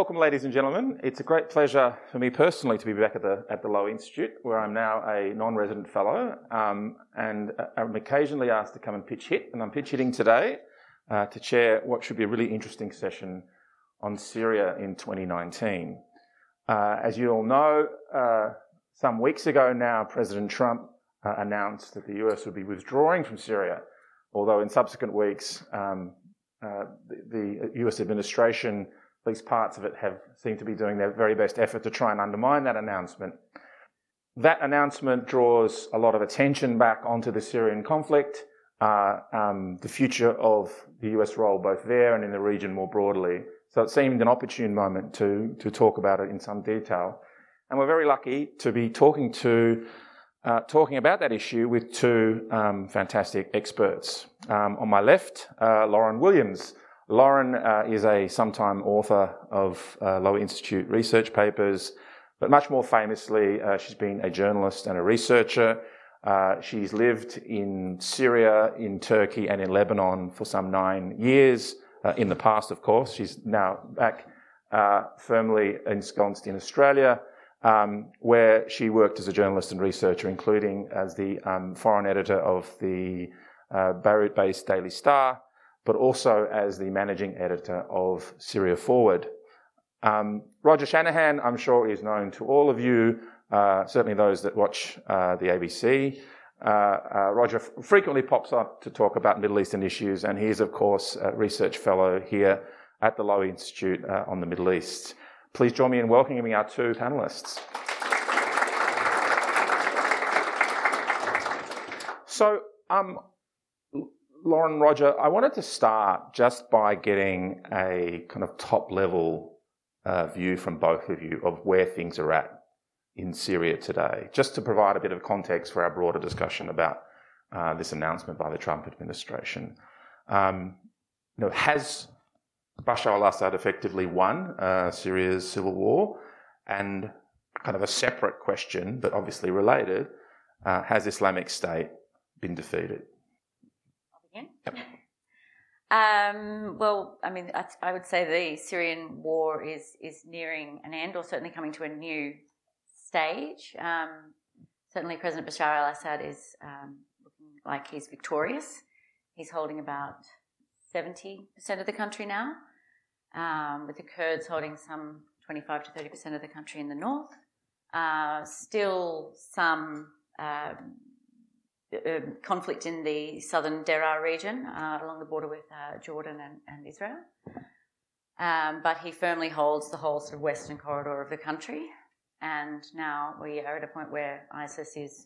Welcome, ladies and gentlemen. It's a great pleasure for me personally to be back at the Lowy Institute, where I'm now a non-resident fellow, and I'm occasionally asked to come and pitch hit, and I'm pitch hitting today to chair what should be a really interesting session on Syria in 2019. As you all know, some weeks ago now, President Trump announced that the US would be withdrawing from Syria, although in subsequent weeks, the US administration, at least parts of it, have seemed to be doing their very best effort to try and undermine that announcement. That announcement draws a lot of attention back onto the Syrian conflict, the future of the US role both there and in the region more broadly. So it seemed an opportune moment to talk about it in some detail. And we're very lucky to be talking about that issue with two fantastic experts. On my left, Lauren Williams. Lauren is a sometime author of Lowy Institute research papers, but much more famously, she's been a journalist and a researcher. She's lived in Syria, in Turkey, and in Lebanon for some 9 years. In the past, of course. She's now back firmly ensconced in Australia, where she worked as a journalist and researcher, including as the foreign editor of the Beirut-based Daily Star, but also as the managing editor of Syria Forward. Roger Shanahan, I'm sure, is known to all of you, certainly those that watch the ABC. Roger frequently pops up to talk about Middle Eastern issues, and he is, of course, a research fellow here at the Lowy Institute on the Middle East. Please join me in welcoming our two panellists. So, Lauren, Roger, I wanted to start just by getting a kind of top-level view from both of you of where things are at in Syria today, just to provide a bit of context for our broader discussion about this announcement by the Trump administration. Has Bashar al-Assad effectively won Syria's civil war? And kind of a separate question, but obviously related, has Islamic State been defeated? Yep. Well, I mean, I would say the Syrian war is nearing an end, or certainly coming to a new stage. Certainly President Bashar al-Assad is looking like he's victorious. He's holding about 70% of the country now, with the Kurds holding some 25 to 30% of the country in the north. Still some conflict in the southern Deraa region along the border with Jordan and Israel. But he firmly holds the whole sort of western corridor of the country. And now we are at a point where ISIS is,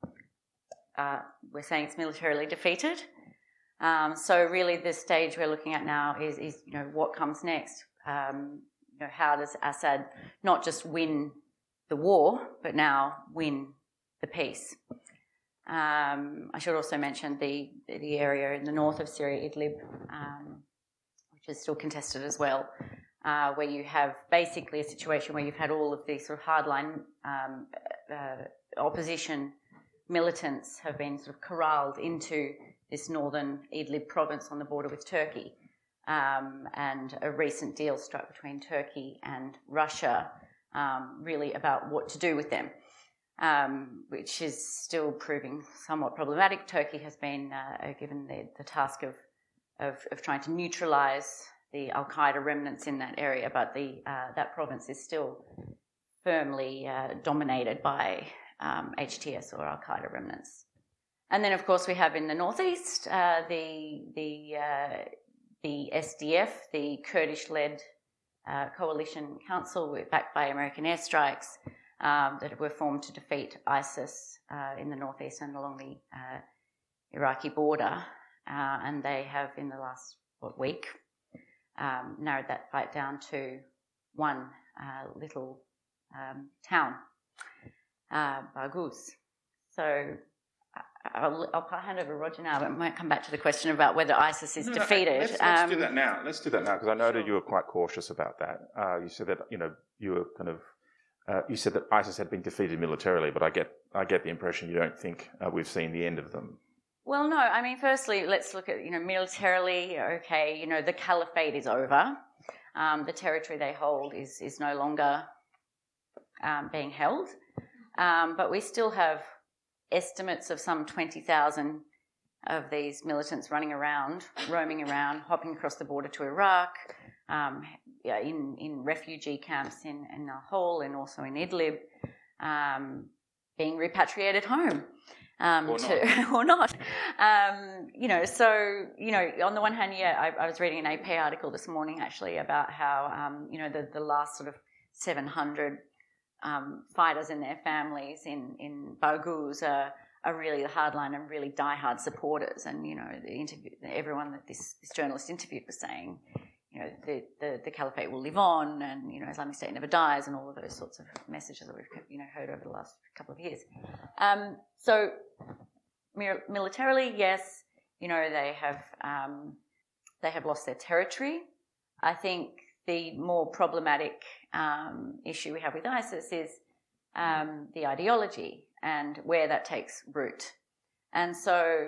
we're saying it's militarily defeated. So really the stage we're looking at now is what comes next? How does Assad not just win the war, but now win the peace? I should also mention the area in the north of Syria, Idlib, which is still contested as well, where you have basically a situation where you've had all of these sort of hardline opposition militants have been sort of corralled into this northern Idlib province on the border with Turkey, and a recent deal struck between Turkey and Russia really about what to do with them. Which is still proving somewhat problematic. Turkey has been given the task of trying to neutralise the Al-Qaeda remnants in that area, but that province is still firmly dominated by HTS or Al-Qaeda remnants. And then, of course, we have in the northeast the SDF, the Kurdish-led coalition council, backed by American airstrikes, that were formed to defeat ISIS in the northeast and along the Iraqi border. And they have, in the last week, narrowed that fight down to one little town, Baghouz. So I'll hand over to Roger now, but I might come back to the question about whether ISIS is defeated. Let's do that now. Let's do that now, because I noted you were quite cautious about that. You said that you were kind of you said that ISIS had been defeated militarily, but I get the impression you don't think we've seen the end of them. Well, no. I mean, firstly, let's look at militarily. Okay, the caliphate is over. The territory they hold is no longer being held. But we still have estimates of some 20,000 of these militants roaming around, hopping across the border to Iraq, in refugee camps in Al-Hol and also in Idlib, being repatriated home. Or not. So, on the one hand, I was reading an AP article this morning actually about how, the last sort of 700 fighters and their families in Baghuz are really the hardline and really diehard supporters. And, everyone that this journalist interviewed was saying, the caliphate will live on, and Islamic State never dies, and all of those sorts of messages that we've heard over the last couple of years. So militarily, yes, they have lost their territory. I think the more problematic issue we have with ISIS is the ideology and where that takes root. And so,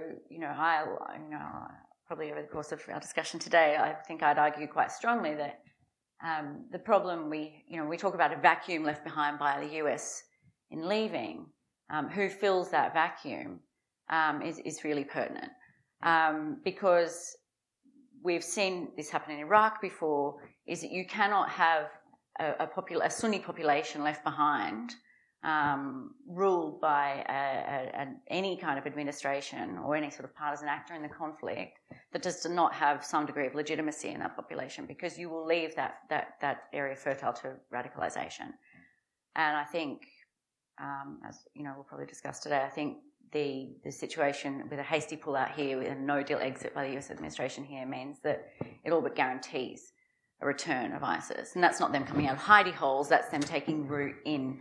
probably over the course of our discussion today, I think I'd argue quite strongly that the problem we talk about a vacuum left behind by the US in leaving. Who fills that vacuum is really pertinent, because we've seen this happen in Iraq before. Is that you cannot have a Sunni population left behind, ruled by any kind of administration or any sort of partisan actor in the conflict that does not have some degree of legitimacy in that population, because you will leave that area fertile to radicalisation. And I think, as we'll probably discuss today, I think the situation with a hasty pullout here with a no-deal exit by the US administration here means that it all but guarantees a return of ISIS. And that's not them coming out of hidey holes, that's them taking root in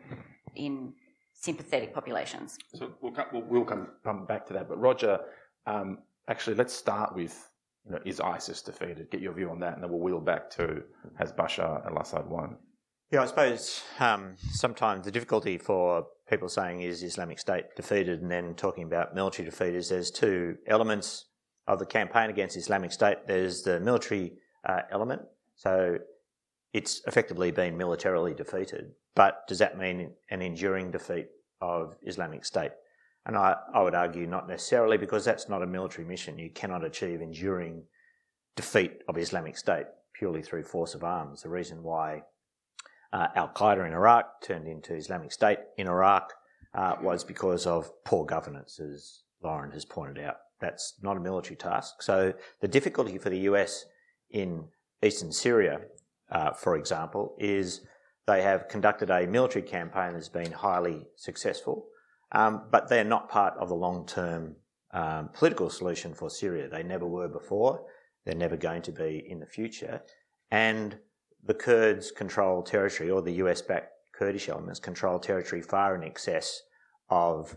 sympathetic populations. So we'll come back to that. But Roger, actually, let's start with, is ISIS defeated? Get your view on that, and then we'll wheel back to, has Bashar al-Assad won? Yeah, I suppose sometimes the difficulty for people saying is Islamic State defeated and then talking about military defeat is there's two elements of the campaign against Islamic State. There's the military element, so it's effectively been militarily defeated. But does that mean an enduring defeat of Islamic State? And I would argue not necessarily, because that's not a military mission. You cannot achieve enduring defeat of Islamic State purely through force of arms. The reason why Al-Qaeda in Iraq turned into Islamic State in Iraq was because of poor governance, as Lauren has pointed out. That's not a military task. So the difficulty for the US in eastern Syria, for example, is they have conducted a military campaign that's been highly successful, but they're not part of the long-term political solution for Syria. They never were before. They're never going to be in the future. And the Kurds control territory, or the US-backed Kurdish elements control territory far in excess of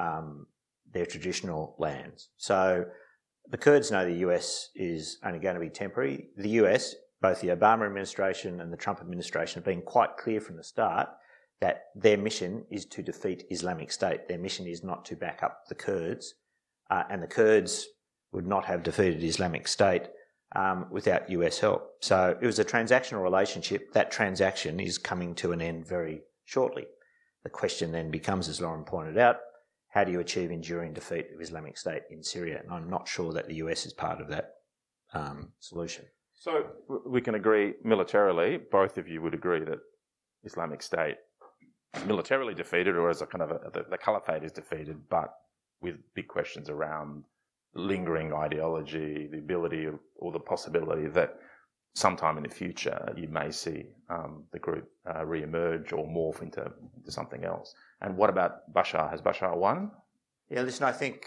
their traditional lands. So the Kurds know the US is only going to be temporary. The US, both the Obama administration and the Trump administration, have been quite clear from the start that their mission is to defeat Islamic State. Their mission is not to back up the Kurds, and the Kurds would not have defeated Islamic State without US help. So it was a transactional relationship. That transaction is coming to an end very shortly. The question then becomes, as Lauren pointed out, how do you achieve enduring defeat of Islamic State in Syria? And I'm not sure that the US is part of that solution. So we can agree militarily, both of you would agree that Islamic State is militarily defeated, or as a kind of the caliphate is defeated, but with big questions around lingering ideology, the ability or the possibility that sometime in the future you may see the group re-emerge or morph into something else. And what about Bashar? Has Bashar won? Yeah, listen, I think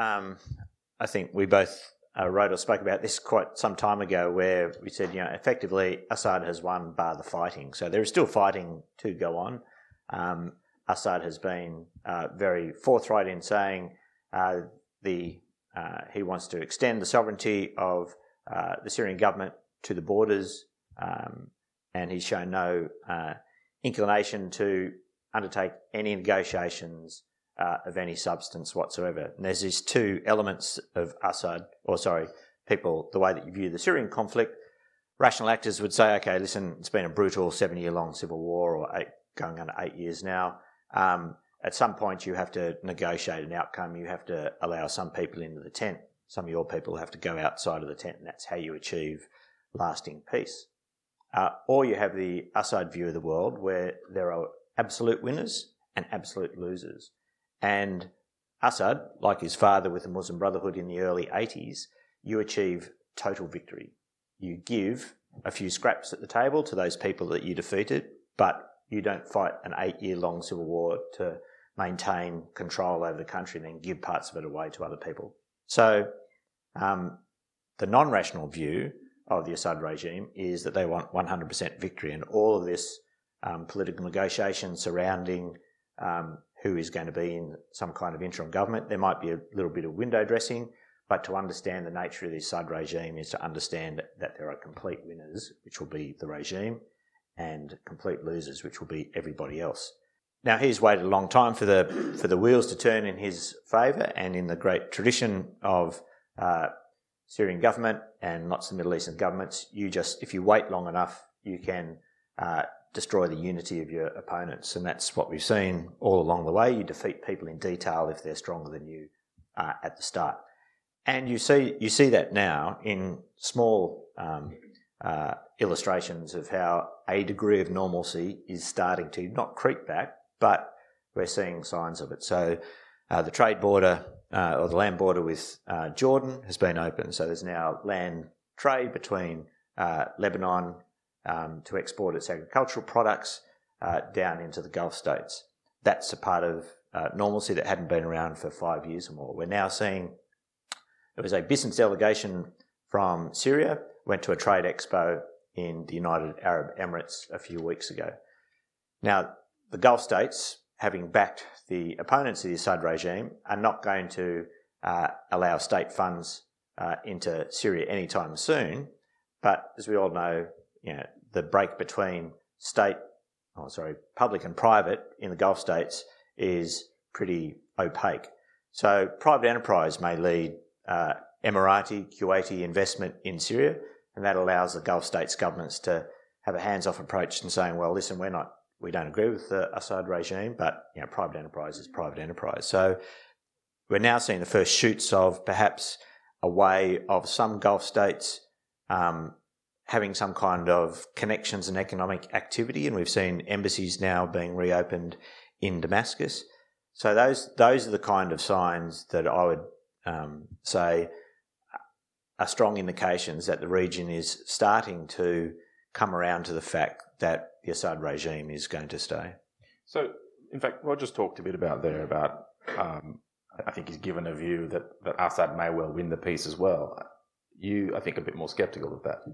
we both wrote or spoke about this quite some time ago, where we said, effectively Assad has won bar the fighting. So there is still fighting to go on. Assad has been very forthright in saying he wants to extend the sovereignty of the Syrian government to the borders, and he's shown no inclination to undertake any negotiations of any substance whatsoever. And there's these two elements of the way that you view the Syrian conflict. rational actors would say, okay, listen, it's been a brutal 7-year-long civil war, or going on 8 years now. At some point, you have to negotiate an outcome. You have to allow some people into the tent. Some of your people have to go outside of the tent, and that's how you achieve lasting peace. Or you have the Assad view of the world, where there are absolute winners and absolute losers. And Assad, like his father with the Muslim Brotherhood in the early 80s, you achieve total victory. You give a few scraps at the table to those people that you defeated, but you don't fight an 8-year-long civil war to maintain control over the country and then give parts of it away to other people. So the non-rational view of the Assad regime is that they want 100% victory, and all of this political negotiation surrounding who is going to be in some kind of interim government. There might be a little bit of window dressing, but to understand the nature of the Assad regime is to understand that there are complete winners, which will be the regime, and complete losers, which will be everybody else. Now, he's waited a long time for the wheels to turn in his favour, and in the great tradition of Syrian government and lots of Middle Eastern governments, if you wait long enough, you can destroy the unity of your opponents, and that's what we've seen all along the way. You defeat people in detail if they're stronger than you at the start, and you see that now in small illustrations of how a degree of normalcy is starting to not creep back, but we're seeing signs of it. So the trade border or the land border with Jordan has been open. So there's now land trade between Lebanon to export its agricultural products down into the Gulf states. That's a part of normalcy that hadn't been around for 5 years or more. We're now seeing there was a business delegation from Syria, went to a trade expo in the United Arab Emirates a few weeks ago. Now, the Gulf states, having backed the opponents of the Assad regime, are not going to allow state funds into Syria anytime soon. But as we all know, the break between public and private in the Gulf states is pretty opaque. So private enterprise may lead Emirati, Kuwaiti investment in Syria, and that allows the Gulf states governments to have a hands-off approach and saying, well, listen, we don't agree with the Assad regime, but private enterprise is private enterprise. So we're now seeing the first shoots of perhaps a way of some Gulf states having some kind of connections and economic activity, and we've seen embassies now being reopened in Damascus. So those are the kind of signs that I would say are strong indications that the region is starting to come around to the fact that the Assad regime is going to stay. So, in fact, Roger's talked a bit about I think he's given a view that Assad may well win the peace as well. You, I think, are a bit more sceptical of that.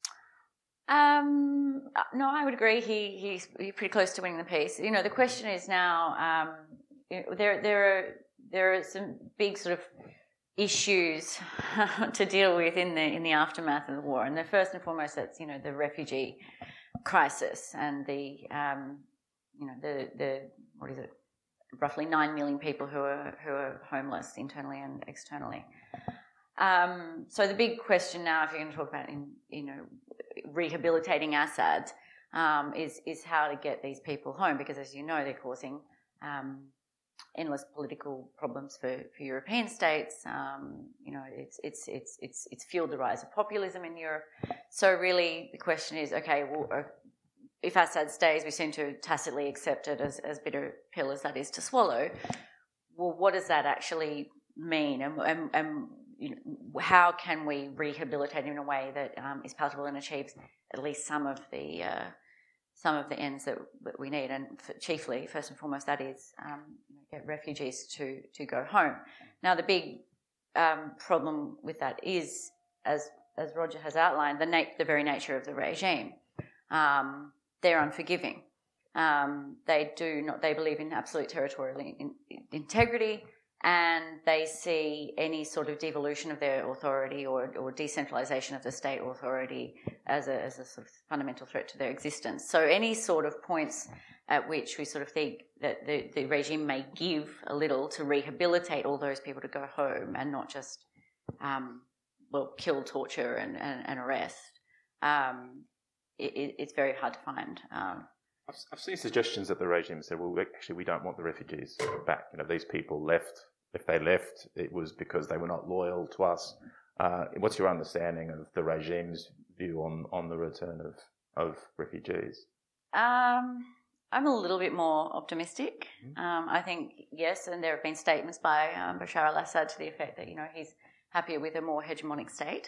No, I would agree. He's pretty close to winning the peace. The question is now, there are some big sort of issues to deal with in the aftermath of the war, and the first and foremost, that's the refugee crisis and the what is it, roughly 9 million people who are homeless internally and externally. So the big question now, if you're going to talk about rehabilitating Assad, is how to get these people home, because as you know, they're causing endless political problems for European states. It's fueled the rise of populism in Europe. So really, the question is, okay, well, if Assad stays, we seem to tacitly accept it as bitter a pill as that is to swallow. Well, what does that actually mean, and how can we rehabilitate in a way that is palatable and achieves at least some of the ends that we need, and chiefly, first and foremost, that is get refugees to go home. Now, the big problem with that is, as Roger has outlined, the very nature of the regime. They're unforgiving. They believe in absolute territorial integrity, and they see any sort of devolution of their authority or decentralisation of the state authority as a sort of fundamental threat to their existence. So any sort of points at which we sort of think that the regime may give a little to rehabilitate all those people to go home and not just, kill, torture and arrest, it's very hard to find. I've seen suggestions that the regime said, well, actually, we don't want the refugees back. These people left. If they left, it was because they were not loyal to us. What's your understanding of the regime's view on the return of refugees? I'm a little bit more optimistic. I think, yes, and there have been statements by Bashar al-Assad to the effect that, he's happier with a more hegemonic state.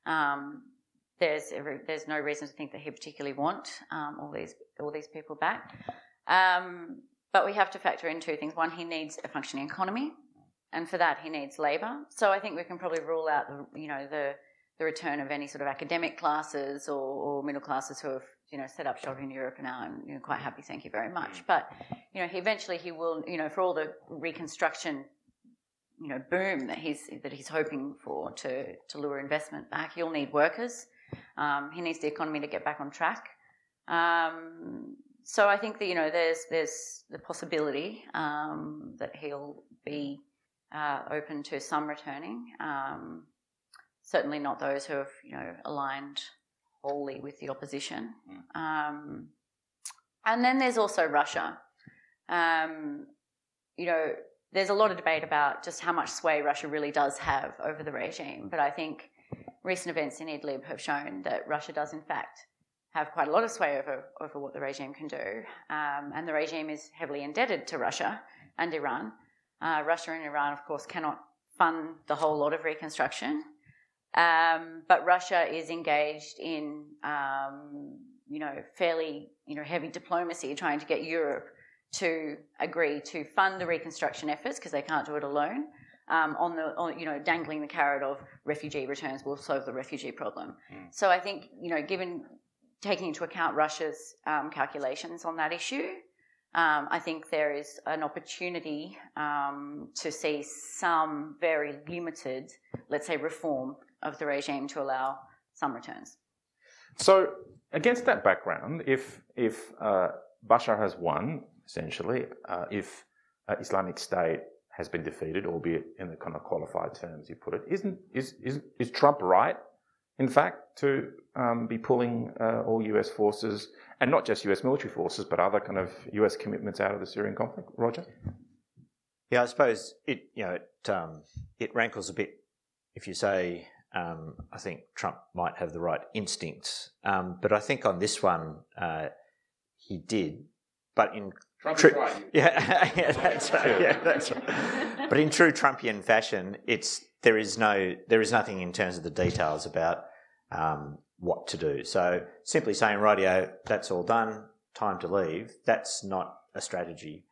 There's no reason to think that he particularly want all these people back. But we have to factor in two things. One, he needs a functioning economy, and for that he needs labour. So I think we can probably rule out the return of any sort of academic classes or middle classes who have set up shop in Europe now and quite happy, thank you very much. But eventually he will, for all the reconstruction boom that he's hoping for to lure investment back, he'll need workers. He needs the economy to get back on track. So I think that there's the possibility that he'll be open to some returning. Certainly not those who have aligned wholly with the opposition. And then there's also Russia. There's a lot of debate about just how much sway Russia really does have over the regime, but I think recent events in Idlib have shown that Russia does in fact have quite a lot of sway over what the regime can do, and the regime is heavily indebted to Russia and Iran. Russia and Iran, of course, cannot fund the whole lot of reconstruction, but Russia is engaged in fairly heavy diplomacy, trying to get Europe to agree to fund the reconstruction efforts because they can't do it alone. Dangling the carrot of refugee returns will solve the refugee problem. So I think taking into account Russia's calculations on that issue, I think there is an opportunity to see some very limited, let's say, reform of the regime to allow some returns. So against that background, if Bashar has won, essentially, if Islamic State has been defeated, albeit in the kind of qualified terms you put it, is Trump right, in fact, to be pulling all US forces, and not just US military forces, but other kind of US commitments out of the Syrian conflict? Roger? Yeah, I suppose it rankles a bit if you say, I think Trump might have the right instincts, but I think on this one he did. But in Trump is right. Yeah, that's right. Yeah, that's right. But in true Trumpian fashion, there is nothing in terms of the details about what to do. So simply saying, rightio, that's all done, time to leave, that's not a strategy.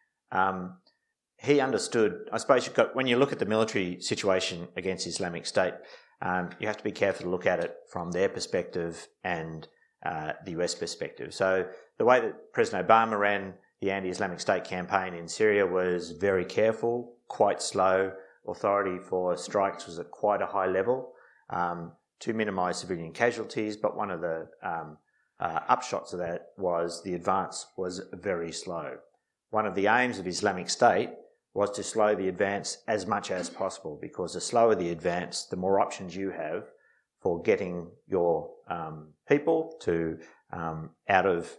He understood, I suppose when you look at the military situation against Islamic State, you have to be careful to look at it from their perspective and the US perspective. So the way that President Obama ran the anti-Islamic State campaign in Syria was very careful, quite slow. Authority for strikes was at quite a high level to minimise civilian casualties, but one of the upshots of that was the advance was very slow. One of the aims of Islamic State was to slow the advance as much as possible, because the slower the advance, the more options you have for getting your people to out of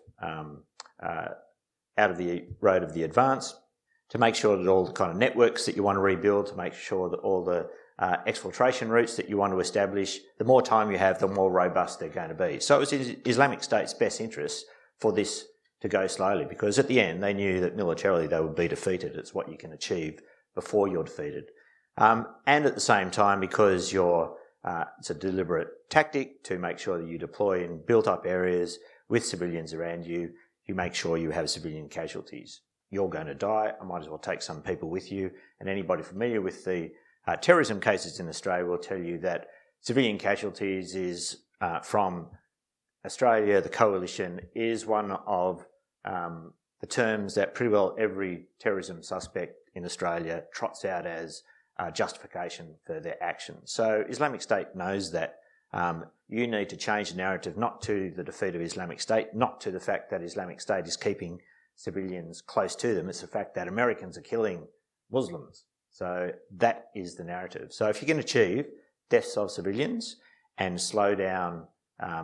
the road of the advance, to make sure that all the kind of networks that you want to rebuild, to make sure that all the exfiltration routes that you want to establish, the more time you have, the more robust they're going to be. So it was in Islamic State's best interest for this to go slowly, because at the end they knew that militarily they would be defeated. It's what you can achieve before you're defeated. And at the same time, because it's a deliberate tactic to make sure that you deploy in built-up areas with civilians around you, you make sure you have civilian casualties. You're going to die, I might as well take some people with you. And anybody familiar with the terrorism cases in Australia will tell you that civilian casualties is from Australia, the coalition, is one of the terms that pretty well every terrorism suspect in Australia trots out as justification for their actions. So Islamic State knows that you need to change the narrative, not to the defeat of Islamic State, not to the fact that Islamic State is keeping civilians close to them. It's the fact that Americans are killing Muslims. So that is the narrative. So if you can achieve deaths of civilians and slow down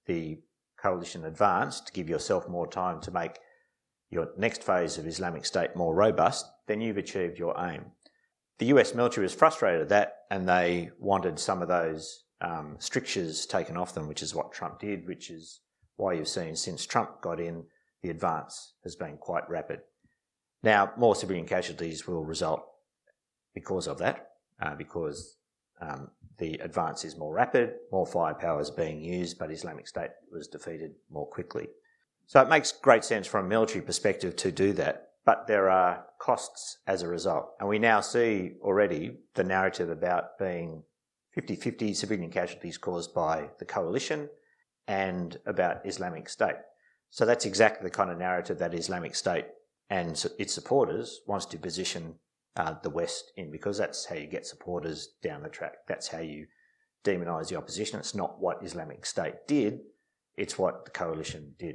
the coalition advance to give yourself more time to make your next phase of Islamic State more robust, then you've achieved your aim. The US military was frustrated at that, and they wanted some of those strictures taken off them, which is what Trump did, which is why you've seen since Trump got in, the advance has been quite rapid. Now, more civilian casualties will result because of that, because the advance is more rapid, more firepower is being used, but Islamic State was defeated more quickly. So it makes great sense from a military perspective to do that, but there are costs as a result. And we now see already the narrative about being 50-50 civilian casualties caused by the coalition and about Islamic State. So that's exactly the kind of narrative that Islamic State and its supporters wants to position the West in, because that's how you get supporters down the track. That's how you demonise the opposition. It's not what Islamic State did, it's what the coalition did.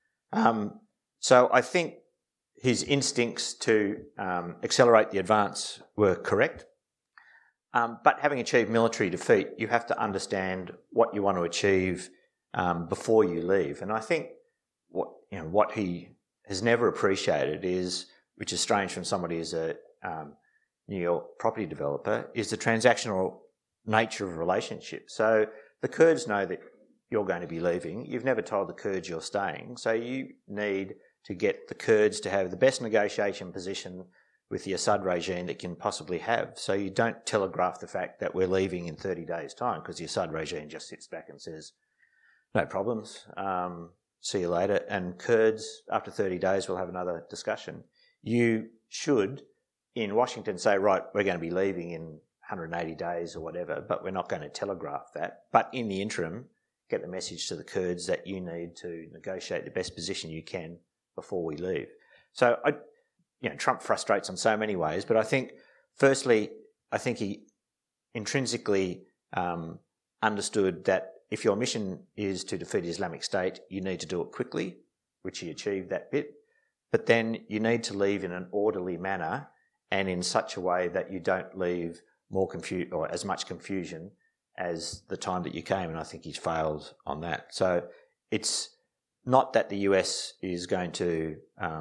So I think his instincts to accelerate the advance were correct. But having achieved military defeat, you have to understand what you want to achieve before you leave. And I think what he has never appreciated is, which is strange from somebody who's a New York property developer, is the transactional nature of a relationship. So the Kurds know that you're going to be leaving. You've never told the Kurds you're staying. So you need to get the Kurds to have the best negotiation position with the Assad regime that can possibly have. So you don't telegraph the fact that we're leaving in 30 days' time, because the Assad regime just sits back and says, no problems, see you later. And Kurds, after 30 days, will have another discussion. You should, in Washington, say, right, we're going to be leaving in 180 days or whatever, but we're not going to telegraph that. But in the interim, get the message to the Kurds that you need to negotiate the best position you can before we leave. So, Trump frustrates on so many ways, but I think, firstly, he intrinsically understood that if your mission is to defeat Islamic State, you need to do it quickly, which he achieved that bit. But then you need to leave in an orderly manner and in such a way that you don't leave more or as much confusion as the time that you came. And I think he's failed on that. So it's not that the US is going to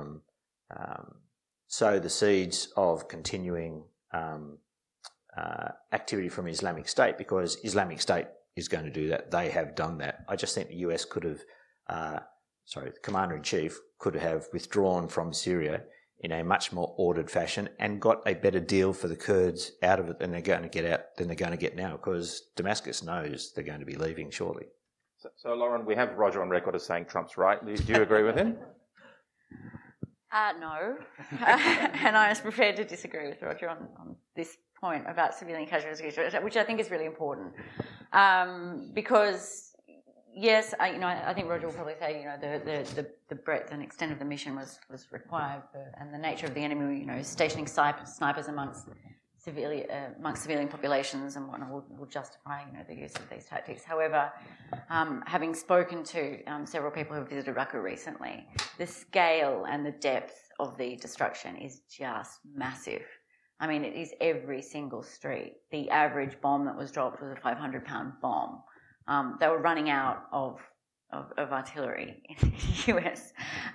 sow the seeds of continuing activity from Islamic State, because Islamic State is going to do that. They have done that. I just think the US could have, the Commander-in-Chief could have withdrawn from Syria in a much more ordered fashion and got a better deal for the Kurds out of it than they're going to get now, because Damascus knows they're going to be leaving shortly. So Lauren, we have Roger on record as saying Trump's right. Do you agree with him? No. And I was prepared to disagree with Roger on this point about civilian casualties, which I think is really important. Because, yes, I think Roger will probably say, the breadth and extent of the mission was required, and the nature of the enemy, stationing snipers amongst civilian populations and whatnot will justify, the use of these tactics. However, having spoken to several people who have visited Raqqa recently, the scale and the depth of the destruction is just massive. I mean, it is every single street. The average bomb that was dropped was a 500-pound bomb. They were running out of artillery in the US.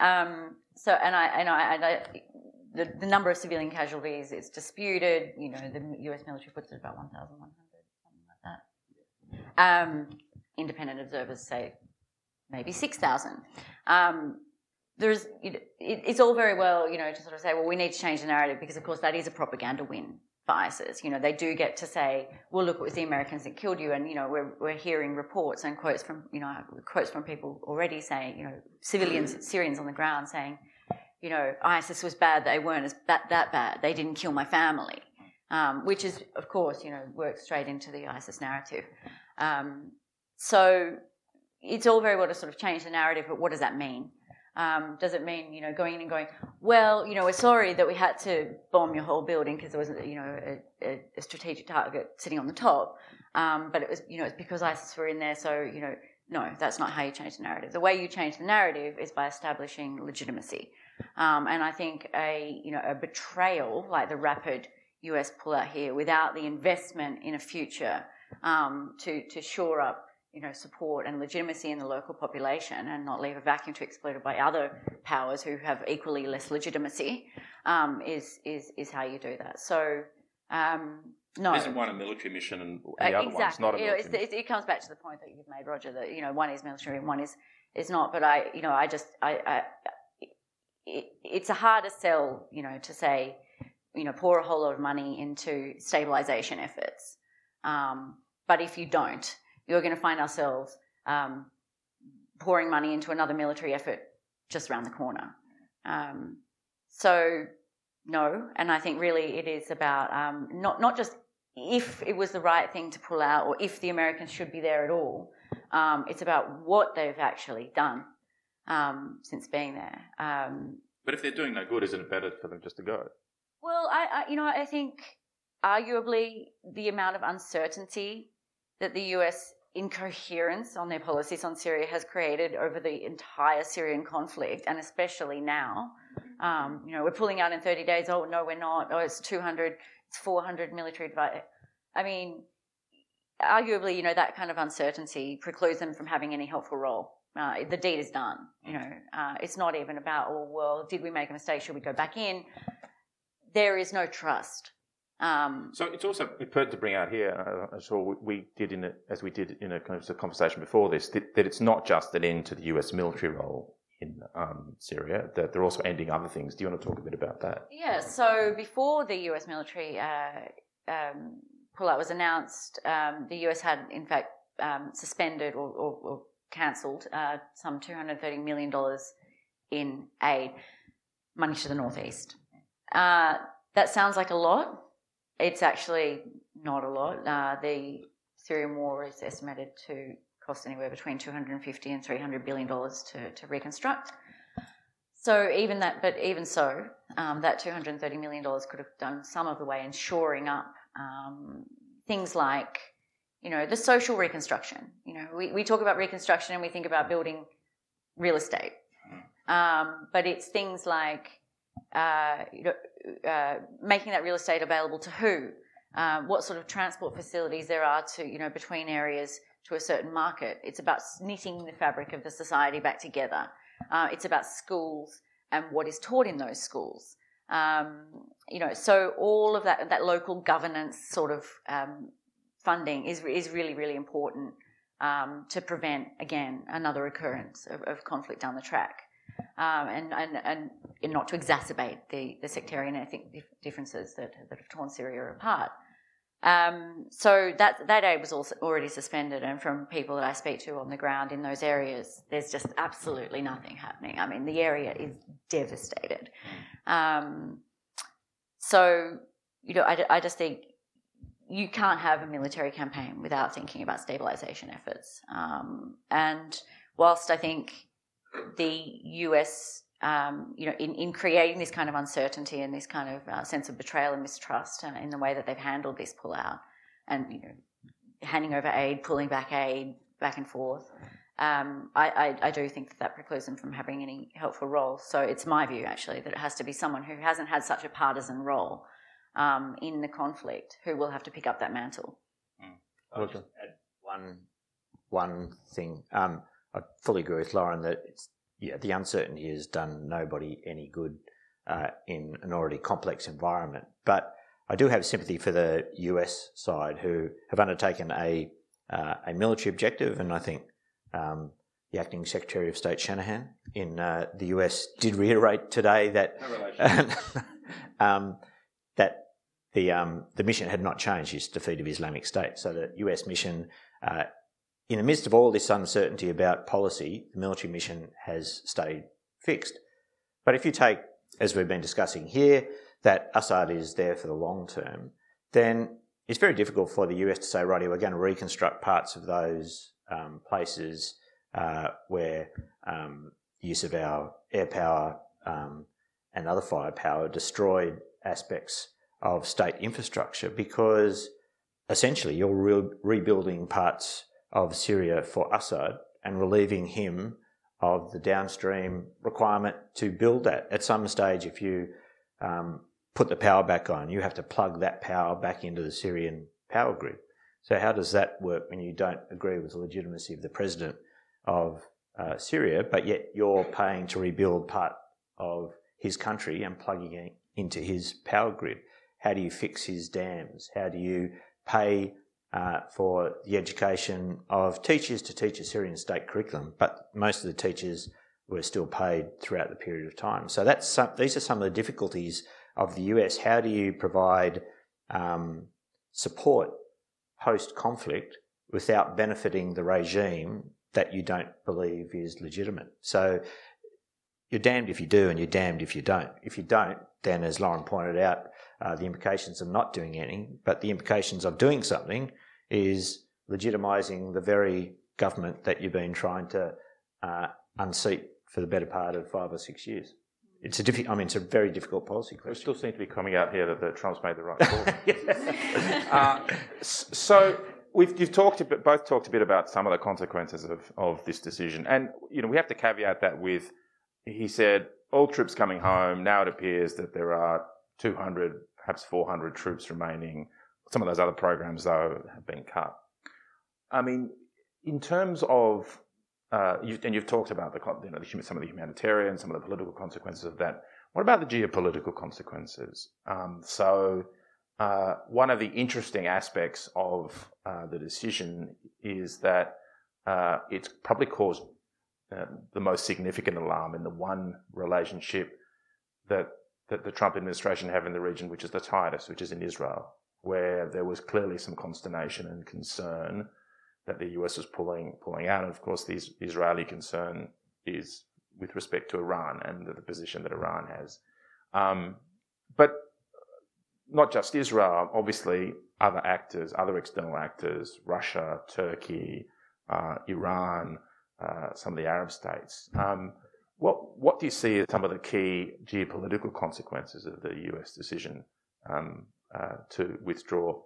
The number of civilian casualties is disputed. The US military puts it about 1,100, something like that. Independent observers say maybe 6,000. It's all very well, to sort of say, well, we need to change the narrative, because of course that is a propaganda win for ISIS. They do get to say, well, look, it was the Americans that killed you, and we're hearing reports and quotes from people already saying, Syrians on the ground saying, ISIS was bad, they weren't as that bad, they didn't kill my family, which is, of course, works straight into the ISIS narrative. So it's all very well to sort of change the narrative, but what does that mean? Does it mean, going in and going, well, we're sorry that we had to bomb your whole building because there wasn't, a strategic target sitting on the top, but it was, it's because ISIS were in there, so, no, that's not how you change the narrative. The way you change the narrative is by establishing legitimacy. And I think a betrayal like the rapid US pullout here, without the investment in a future to shore up support and legitimacy in the local population and not leave a vacuum to be exploited by other powers who have equally less legitimacy, is how you do that. So, no. Isn't one a military mission and the other one's not a military mission? It comes back to the point that you've made, Roger, that, one is military and one is not. But it's a harder sell, to say, pour a whole lot of money into stabilisation efforts. But if you don't, you're going to find ourselves pouring money into another military effort just around the corner. So, no, and I think really it is about not just if it was the right thing to pull out or if the Americans should be there at all. It's about what they've actually done since being there. But if they're doing no good, isn't it better for them just to go? Well, I think arguably the amount of uncertainty that the US incoherence on their policies on Syria has created over the entire Syrian conflict, and especially now. We're pulling out in 30 days. Oh, no, we're not. Oh, it's 200, it's 400 military advice. I mean, arguably, that kind of uncertainty precludes them from having any helpful role. The deed is done. It's not even about, oh, well, did we make a mistake? Should we go back in? There is no trust. So it's also important to bring out here, I'm sure we did as we did in a kind of conversation before this, that it's not just an end to the US military role in Syria, that they're also ending other things. Do you want to talk a bit about that? Yeah, so before the US military pullout was announced, the US had in fact suspended or cancelled some $230 million in aid, money to the northeast. That sounds like a lot. It's actually not a lot. The Syrian war is estimated to cost anywhere between $250 and $300 billion to reconstruct. So even so, that $230 million could have done some of the way in shoring up things like, the social reconstruction. We talk about reconstruction and we think about building real estate, but it's things like making that real estate available to who, what sort of transport facilities there are to, between areas to a certain market. It's about knitting the fabric of the society back together. It's about schools and what is taught in those schools. So all of that local governance sort of funding is really, really important to prevent, again, another occurrence of conflict down the track. And not to exacerbate the sectarian ethnic differences that have torn Syria apart. So that aid was also already suspended, and from people that I speak to on the ground in those areas, there's just absolutely nothing happening. I mean, the area is devastated. So, I just think you can't have a military campaign without thinking about stabilisation efforts. And whilst I think the US, in creating this kind of uncertainty and this kind of sense of betrayal and mistrust in the way that they've handled this pullout and, handing over aid, pulling back aid, back and forth, I do think that precludes them from having any helpful role. So it's my view, actually, that it has to be someone who hasn't had such a partisan role in the conflict who will have to pick up that mantle. I'll just add one thing. I fully agree with Lauren that the uncertainty has done nobody any good in an already complex environment. But I do have sympathy for the US side, who have undertaken a military objective, and I think the Acting Secretary of State Shanahan in the US did reiterate today that that the mission had not changed, its defeat of Islamic State. So the US mission, in the midst of all this uncertainty about policy, the military mission has stayed fixed. But if you take, as we've been discussing here, that Assad is there for the long term, then it's very difficult for the US to say, righty, we're going to reconstruct parts of those places where use of our air power and other firepower destroyed aspects of state infrastructure, because essentially you're rebuilding parts of Syria for Assad and relieving him of the downstream requirement to build that. At some stage, if you put the power back on, you have to plug that power back into the Syrian power grid. So how does that work when you don't agree with the legitimacy of the president of Syria, but yet you're paying to rebuild part of his country and plugging it into his power grid? How do you fix his dams? How do you pay for the education of teachers to teach a Syrian state curriculum? But most of the teachers were still paid throughout the period of time. So these are some of the difficulties of the US. How do you provide support post-conflict without benefiting the regime that you don't believe is legitimate? So you're damned if you do and you're damned if you don't. If you don't, then as Lauren pointed out, the implications of not doing anything, but the implications of doing something is legitimising the very government that you've been trying to unseat for the better part of 5 or 6 years. It's a very difficult policy question. We still seem to be coming out here that Trump's made the right call. So you've both talked a bit about some of the consequences of this decision, and we have to caveat that with, he said, all troops coming home. Now it appears that there are 200, perhaps 400 troops remaining. Some of those other programs, though, have been cut. I mean, in terms of you've talked about some of the humanitarian, some of the political consequences of that. What about the geopolitical consequences? One of the interesting aspects of the decision is that it's probably caused the most significant alarm in the one relationship that the Trump administration have in the region, which is the tightest, which is in Israel, where there was clearly some consternation and concern that the US was pulling out. And of course, the Israeli concern is with respect to Iran and the position that Iran has. But not just Israel, obviously other actors, other external actors, Russia, Turkey, Iran, some of the Arab states. What do you see as some of the key geopolitical consequences of the US decision to withdraw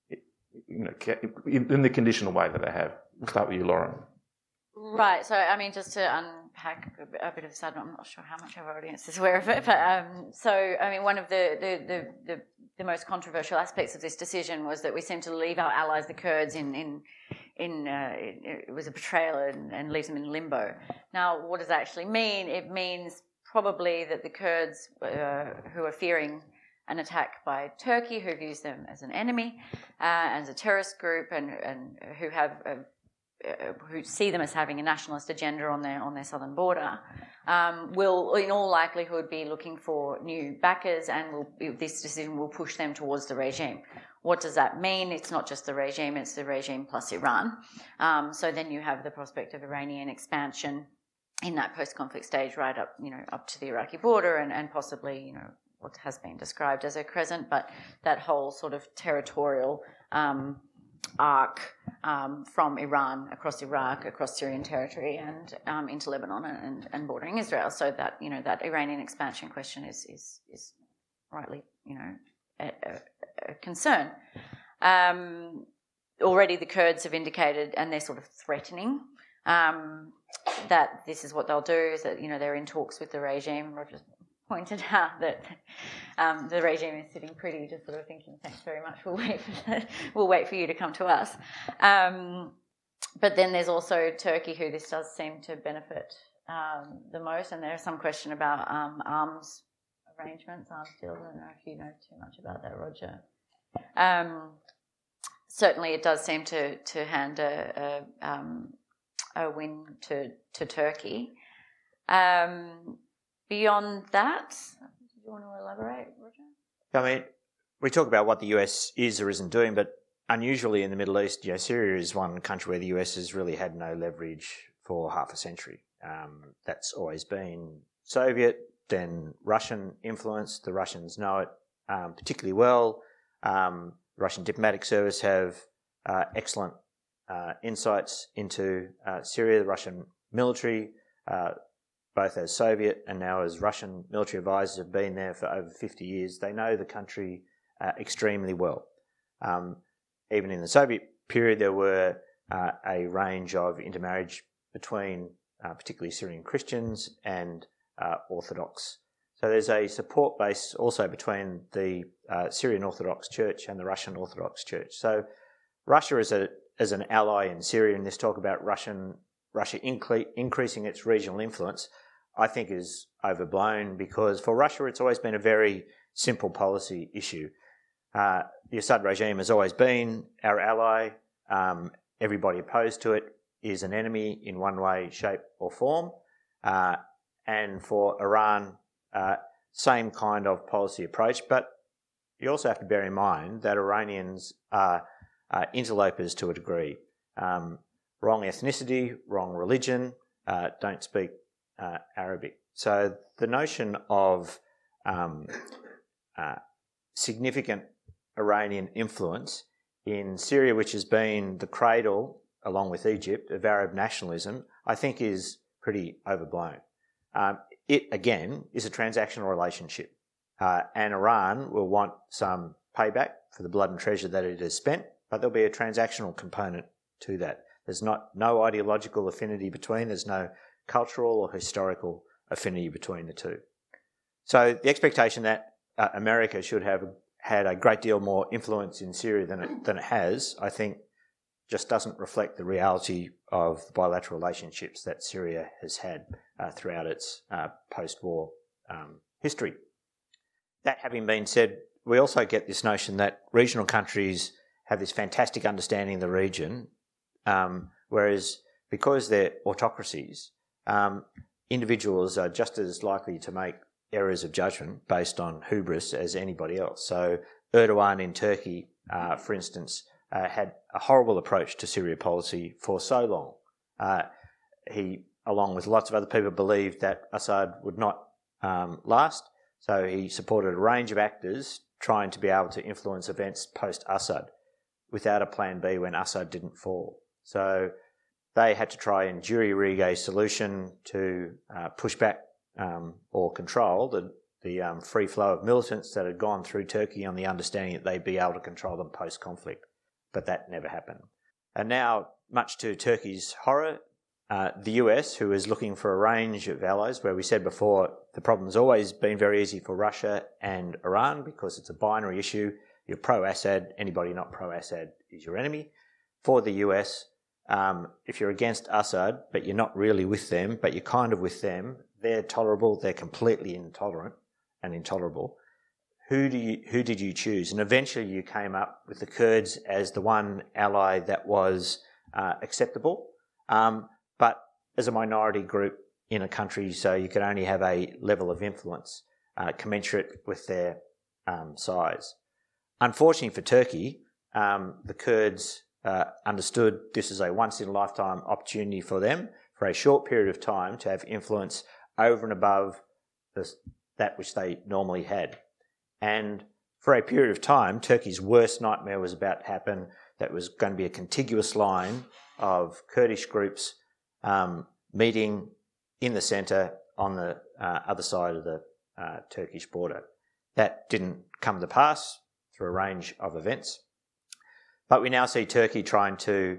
in the conditional way that they have? We'll start with you, Lauren. Right. So, I mean, just to unpack a bit of sad, I'm not sure how much of our audience is aware of it, but so, I mean, one of the most controversial aspects of this decision was that we seem to leave our allies, the Kurds, it was a betrayal and leaves them in limbo. Now, what does that actually mean? It means probably that the Kurds who are fearing an attack by Turkey, who views them as an enemy, as a terrorist group, and who have who see them as having a nationalist agenda on their southern border, will in all likelihood be looking for new backers, and this decision will push them towards the regime. What does that mean? It's not just the regime; it's the regime plus Iran. So then you have the prospect of Iranian expansion in that post-conflict stage, right up to the Iraqi border, and possibly what has been described as a crescent, but that whole sort of territorial arc from Iran across Iraq, across Syrian territory, and into Lebanon and bordering Israel. So that that Iranian expansion question is rightly a concern. Already the Kurds have indicated, and they're sort of threatening that this is what they'll do. Is that they're in talks with the regime. Roger's pointed out that the regime is sitting pretty, just sort of thinking, thanks very much, we'll wait for you to come to us. But then there's also Turkey, who this does seem to benefit the most, and there's some question about arms arrangements, arms deals. I don't know if you know too much about that, Roger. Certainly it does seem to hand a win to Turkey. Beyond that, do you want to elaborate, Roger? I mean, we talk about what the US is or isn't doing, but unusually in the Middle East, Syria is one country where the US has really had no leverage for half a century. That's always been Soviet, then Russian influence. The Russians know it particularly well. The Russian diplomatic service have excellent insights into Syria. The Russian military, both as Soviet and now as Russian military advisors, have been there for over 50 years. They know the country extremely well. Even in the Soviet period, there were a range of intermarriage between particularly Syrian Christians and Orthodox. So there's a support base also between the Syrian Orthodox Church and the Russian Orthodox Church. So Russia as an ally in Syria, and this talk about Russia increasing its regional influence, I think is overblown, because for Russia it's always been a very simple policy issue. The Assad regime has always been our ally. Everybody opposed to it is an enemy in one way, shape or form. And for Iran, same kind of policy approach. But you also have to bear in mind that Iranians are interlopers to a degree. Wrong ethnicity, wrong religion, don't speak Arabic. So the notion of significant Iranian influence in Syria, which has been the cradle, along with Egypt, of Arab nationalism, I think is pretty overblown. It, again, is a transactional relationship, and Iran will want some payback for the blood and treasure that it has spent, but there'll be a transactional component to that. There's no ideological affinity between, there's no cultural or historical affinity between the two. So the expectation that America should have had a great deal more influence in Syria than it has, I think, just doesn't reflect the reality of the bilateral relationships that Syria has had throughout its post-war history. That having been said, we also get this notion that regional countries have this fantastic understanding of the region, whereas because they're autocracies, individuals are just as likely to make errors of judgment based on hubris as anybody else. So Erdogan in Turkey, for instance, had a horrible approach to Syria policy for so long. He, along with lots of other people, believed that Assad would not last, so he supported a range of actors trying to be able to influence events post-Assad without a plan B when Assad didn't fall. So they had to try and jury-rig solution to push back or control the free flow of militants that had gone through Turkey on the understanding that they'd be able to control them post-conflict. But that never happened. And now, much to Turkey's horror, the US, who is looking for a range of allies, where we said before the problem's always been very easy for Russia and Iran because it's a binary issue. You're pro-Assad, anybody not pro-Assad is your enemy. For the US, if you're against Assad, but you're not really with them, but you're kind of with them, they're tolerable, they're completely intolerant and intolerable. Who did you choose? And eventually you came up with the Kurds as the one ally that was acceptable, but as a minority group in a country, so you could only have a level of influence commensurate with their size. Unfortunately for Turkey, the Kurds understood this is a once-in-a-lifetime opportunity for them for a short period of time to have influence over and above that which they normally had. And for a period of time, Turkey's worst nightmare was about to happen. That was going to be a contiguous line of Kurdish groups meeting in the centre on the other side of the Turkish border. That didn't come to pass through a range of events. But we now see Turkey trying to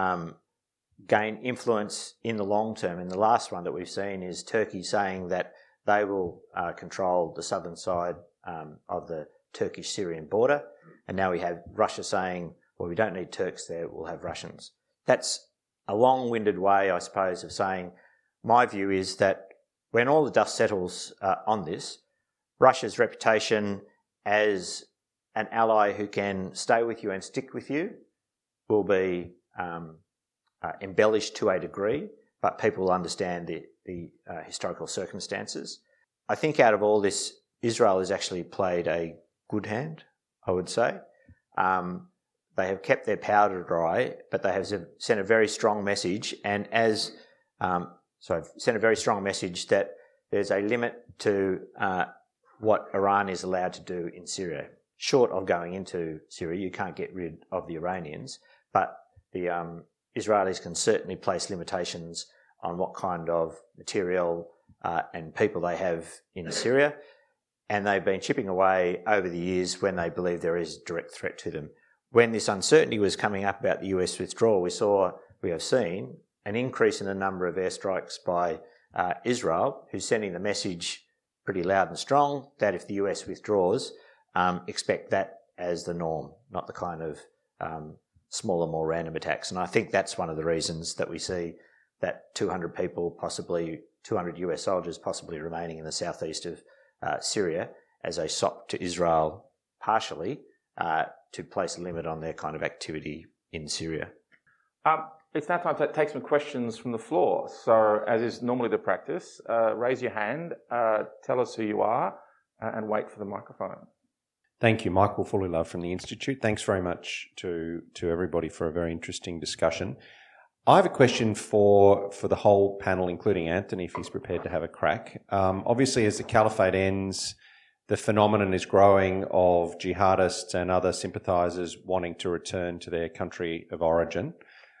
gain influence in the long term. And the last one that we've seen is Turkey saying that they will control the southern side of the Turkish-Syrian border. And now we have Russia saying, well, we don't need Turks there, we'll have Russians. That's a long-winded way, I suppose, of saying my view is that when all the dust settles on this, Russia's reputation as an ally who can stay with you and stick with you will be embellished to a degree, but people will understand the historical circumstances. I think out of all this, Israel has actually played a good hand, I would say. They have kept their powder dry, but they have sent a very strong message, and sent a very strong message that there's a limit to what Iran is allowed to do in Syria. Short of going into Syria, you can't get rid of the Iranians, but the Israelis can certainly place limitations on what kind of material and people they have in Syria. And they've been chipping away over the years when they believe there is a direct threat to them. When this uncertainty was coming up about the US withdrawal, we have seen an increase in the number of airstrikes by Israel, who's sending the message pretty loud and strong that if the US withdraws, expect that as the norm, not the kind of smaller, more random attacks. And I think that's one of the reasons that we see that 200 people, possibly 200 US soldiers, possibly remaining in the southeast of Syria as a sop to Israel, partially to place a limit on their kind of activity in Syria. It's now time to take some questions from the floor. So, as is normally the practice, raise your hand, tell us who you are, and wait for the microphone. Thank you, Michael Fullilove from the Institute. Thanks very much to everybody for a very interesting discussion. I have a question for the whole panel, including Anthony, if he's prepared to have a crack. Obviously, as the caliphate ends, the phenomenon is growing of jihadists and other sympathisers wanting to return to their country of origin.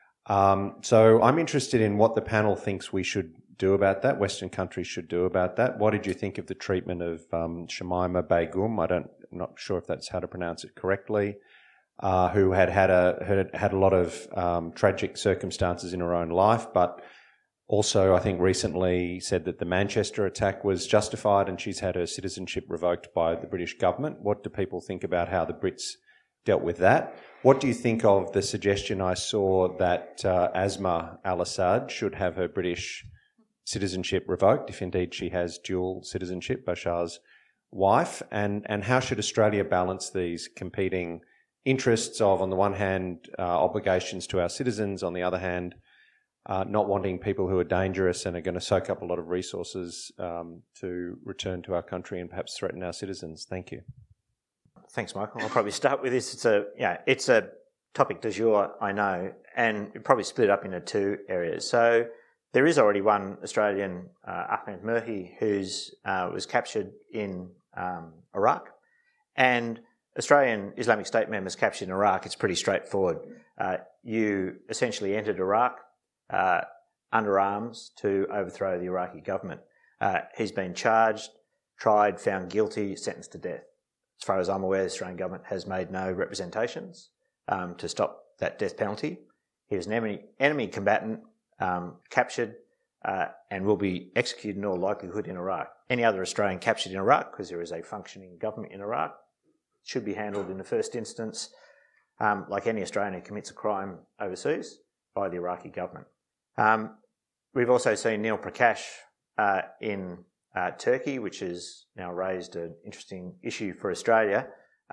So I'm interested in what the panel thinks we should do about that, Western countries should do about that. What did you think of the treatment of Shamima Begum? I'm not sure if that's how to pronounce it correctly, who had a lot of tragic circumstances in her own life, but also I think recently said that the Manchester attack was justified and she's had her citizenship revoked by the British government. What do people think about how the Brits dealt with that? What do you think of the suggestion I saw that Asma al-Assad should have her British citizenship revoked, if indeed she has dual citizenship, Bashar's wife? And how should Australia balance these competing interests of, on the one hand, obligations to our citizens, on the other hand, not wanting people who are dangerous and are going to soak up a lot of resources to return to our country and perhaps threaten our citizens? Thank you. Thanks, Michael. I'll probably start with this. It's a topic du jour, I know, and it probably split up into two areas. So there is already one Australian, Ahmed Murhi, who's was captured in Iraq, and Australian Islamic State members captured in Iraq. It's pretty straightforward. You essentially entered Iraq under arms to overthrow the Iraqi government. He's been charged, tried, found guilty, sentenced to death. As far as I'm aware, the Australian government has made no representations to stop that death penalty. He was an enemy combatant, captured, and will be executed in all likelihood in Iraq. Any other Australian captured in Iraq, because there is a functioning government in Iraq, should be handled in the first instance, like any Australian who commits a crime overseas, by the Iraqi government. We've also seen Neil Prakash in Turkey, which has now raised an interesting issue for Australia.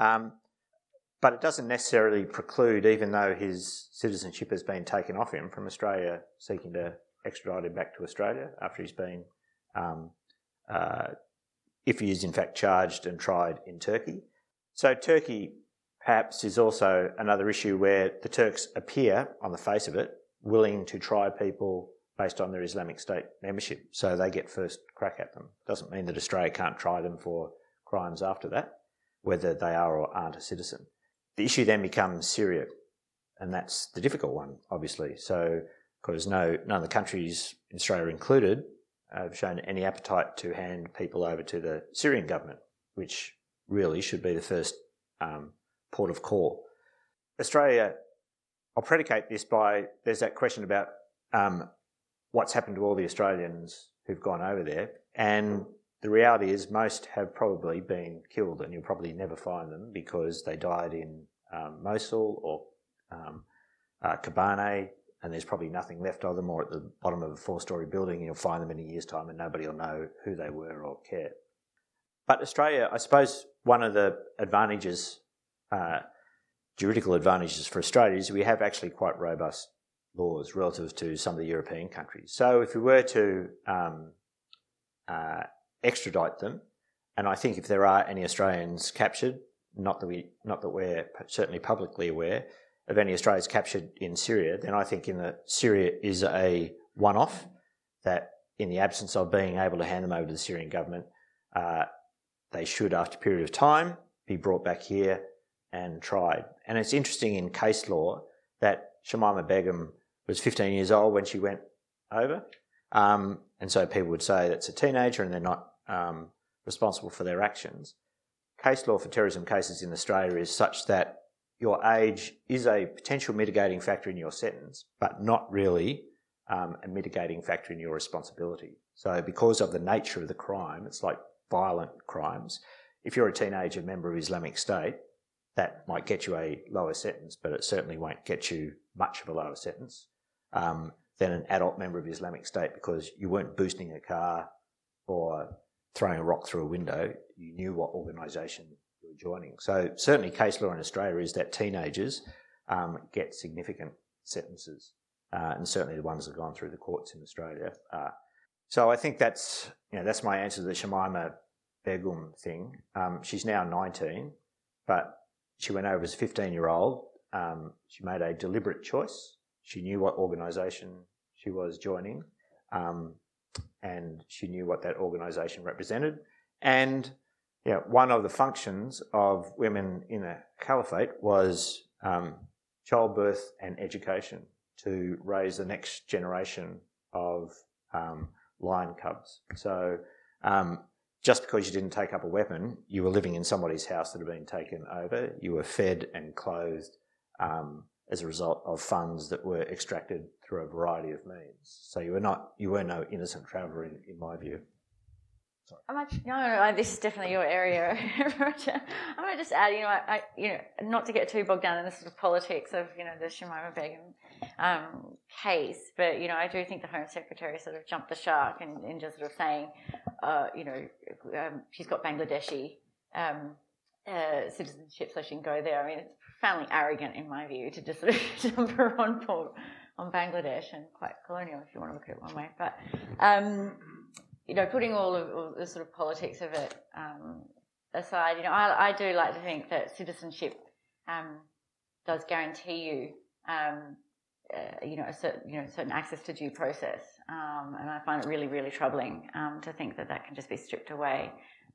But it doesn't necessarily preclude, even though his citizenship has been taken off him, from Australia seeking to extradite him back to Australia after he's been, if he is in fact charged and tried in Turkey. So Turkey perhaps is also another issue where the Turks appear, on the face of it, willing to try people based on their Islamic State membership. So they get first crack at them. Doesn't mean that Australia can't try them for crimes after that, whether they are or aren't a citizen. The issue then becomes Syria, and that's the difficult one, obviously. So, because none of the countries, Australia included, have shown any appetite to hand people over to the Syrian government, which really should be the first port of call. Australia, I'll predicate this by, there's that question about what's happened to all the Australians who've gone over there, and the reality is most have probably been killed, and you'll probably never find them because they died in Mosul or Kobane, and there's probably nothing left of them, or at the bottom of a 4-storey building, and you'll find them in a year's time and nobody will know who they were or care. But Australia, I suppose one of the advantages, juridical advantages for Australia, is we have actually quite robust laws relative to some of the European countries. So if we were to extradite them, and I think if there are any Australians captured, not that we're certainly publicly aware of any Australians captured in Syria, then I think Syria is a one-off, that in the absence of being able to hand them over to the Syrian government, they should, after a period of time, be brought back here and tried. And it's interesting in case law that Shamima Begum was 15 years old when she went over, and so people would say that's a teenager and they're not responsible for their actions. Case law for terrorism cases in Australia is such that your age is a potential mitigating factor in your sentence, but not really a mitigating factor in your responsibility. So because of the nature of the crime, it's like violent crimes. If you're a teenager member of Islamic State, that might get you a lower sentence, but it certainly won't get you much of a lower sentence than an adult member of Islamic State, because you weren't boosting a car or throwing a rock through a window. You knew what organisation you were joining. So certainly case law in Australia is that teenagers get significant sentences, and certainly the ones that have gone through the courts in Australia. So I think that's my answer to the Shamima Begum thing. She's now 19, but she went over as a 15-year-old. She made a deliberate choice. She knew what organisation she was joining, and she knew what that organisation represented. And one of the functions of women in a caliphate was childbirth and education, to raise the next generation of lion cubs. So just because you didn't take up a weapon, you were living in somebody's house that had been taken over. You were fed and clothed as a result of funds that were extracted through a variety of means. So you were no innocent traveller in my view. No, this is definitely your area, Roger. I might just add, not to get too bogged down in the sort of politics of, the Shamima Begum case, but, I do think the Home Secretary sort of jumped the shark in just sort of saying, she's got Bangladeshi citizenship, so she can go there. I mean, it's profoundly arrogant, in my view, to just sort of jump her on board on Bangladesh, and quite colonial, if you want to look at it one way. But putting all of the sort of politics of it aside, I do like to think that citizenship does guarantee you, certain access to due process, and I find it really, really troubling to think that can just be stripped away.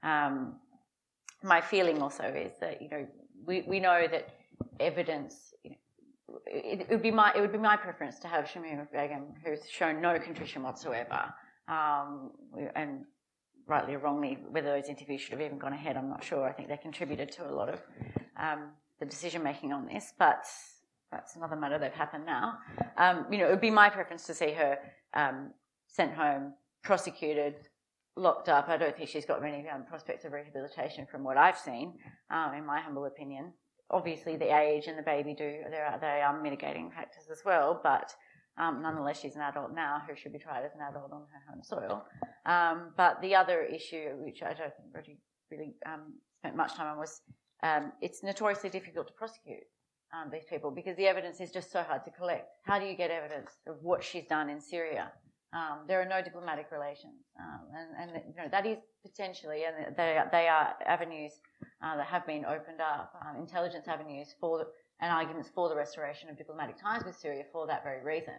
My feeling also is that we know that evidence. It would be my preference to have Shamima Begum, who's shown no contrition whatsoever. And rightly or wrongly, whether those interviews should have even gone ahead, I'm not sure. I think they contributed to a lot of the decision-making on this, but that's another matter. They've happened now. It would be my preference to see her sent home, prosecuted, locked up. I don't think she's got many prospects of rehabilitation from what I've seen, in my humble opinion. Obviously, the age and the baby they are mitigating factors as well, but nonetheless, she's an adult now who should be tried as an adult on her home soil. But the other issue, which I don't think Roger really spent much time on, was it's notoriously difficult to prosecute these people because the evidence is just so hard to collect. How do you get evidence of what she's done in Syria? There are no diplomatic relations, and that is potentially, and they are avenues that have been opened up, intelligence avenues and arguments for the restoration of diplomatic ties with Syria for that very reason.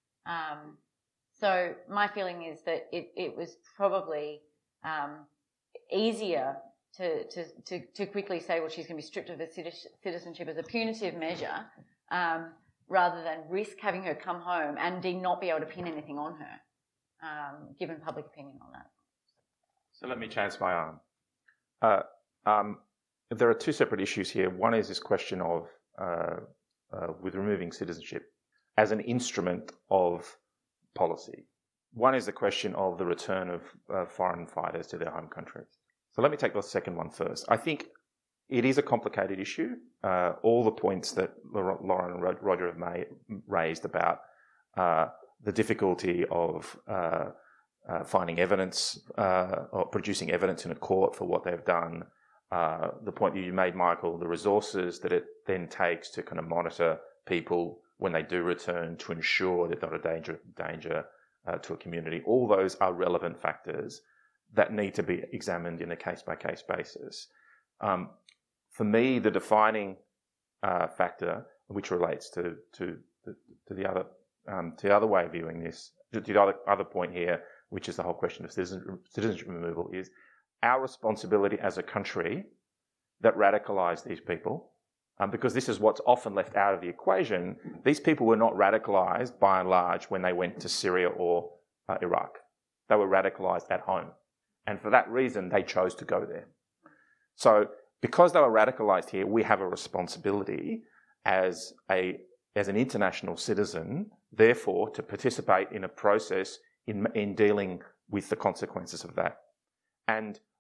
So my feeling is that it was probably easier to quickly say, well, she's going to be stripped of her citizenship as a punitive measure, rather than risk having her come home and indeed not be able to pin anything on her, given public opinion on that. So let me chance my arm. There are two separate issues here. One is this question of with removing citizenship as an instrument of policy. One is the question of the return of foreign fighters to their home countries. So let me take the second one first. I think it is a complicated issue. All the points that Lauren and Roger have raised about the difficulty of finding evidence or producing evidence in a court for what they've done, the point that you made, Michael, the resources that it then takes to kind of monitor people when they do return to ensure they're not a danger to a community. All those are relevant factors that need to be examined in a case-by-case basis. For me, the defining factor, which relates to the other way of viewing this, to the other point here, which is the whole question of citizenship removal, is our responsibility as a country that radicalised these people, because this is what's often left out of the equation. These people were not radicalised by and large when they went to Syria or Iraq. They were radicalised at home. And for that reason, they chose to go there. So because they were radicalised here, we have a responsibility as an international citizen, therefore, to participate in a process in dealing with the consequences of that. And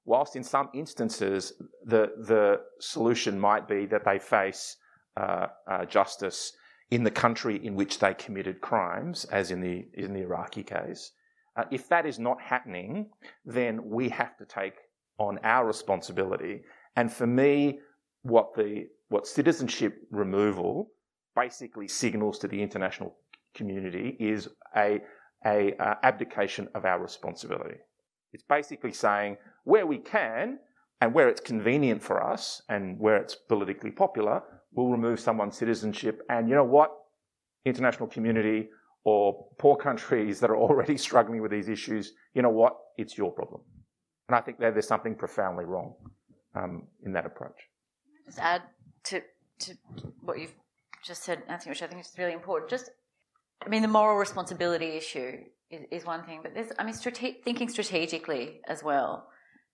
whilst in some instances the solution might be that they face justice in the country in which they committed crimes, as in the Iraqi case, if that is not happening, then we have to take on our responsibility. And for me, what citizenship removal basically signals to the international community is a abdication of our responsibility. It's basically saying where we can and where it's convenient for us and where it's politically popular, we'll remove someone's citizenship. And you know what? International community or poor countries that are already struggling with these issues, you know what? It's your problem. And I think there's something profoundly wrong in that approach. Just add to what you've just said, Anthony, which I think is really important. The moral responsibility issue is one thing, but thinking strategically as well.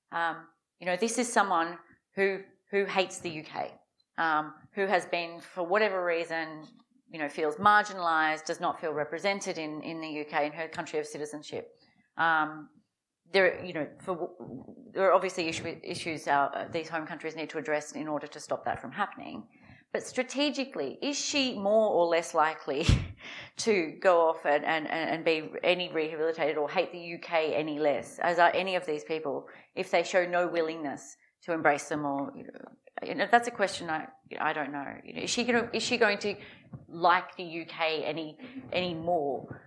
This is someone who hates the UK, who has been, for whatever reason, feels marginalised, does not feel represented in the UK, in her country of citizenship. There are obviously issues these home countries need to address in order to stop that from happening. But strategically, is she more or less likely to go off and be any rehabilitated or hate the UK any less, as are any of these people, if they show no willingness to embrace them? Or that's a question I don't know. Is she going to like the UK any more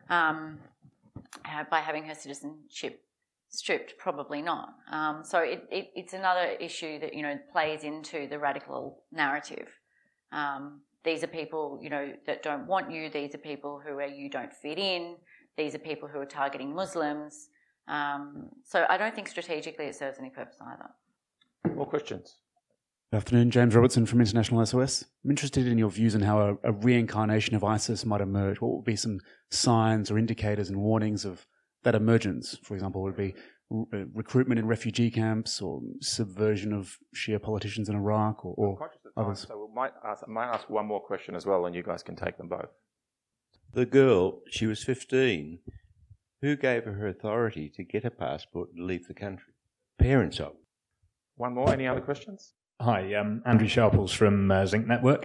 by having her citizenship stripped? Probably not. So it's another issue that plays into the radical narrative. These are people, that don't want you. These are people who you don't fit in. These are people who are targeting Muslims. So I don't think strategically it serves any purpose either. More questions? Good afternoon, James Robertson from International SOS. I'm interested in your views on how a reincarnation of ISIS might emerge. What would be some signs or indicators and warnings of that emergence? For example, would it be recruitment in refugee camps or subversion of Shia politicians in Iraq or others? So I might ask one more question as well, and you guys can take them both. The girl, she was 15. Who gave her authority to get a passport and leave the country? Parents of. One more. Any other questions? Hi, Andrew Sharples from Zinc Network.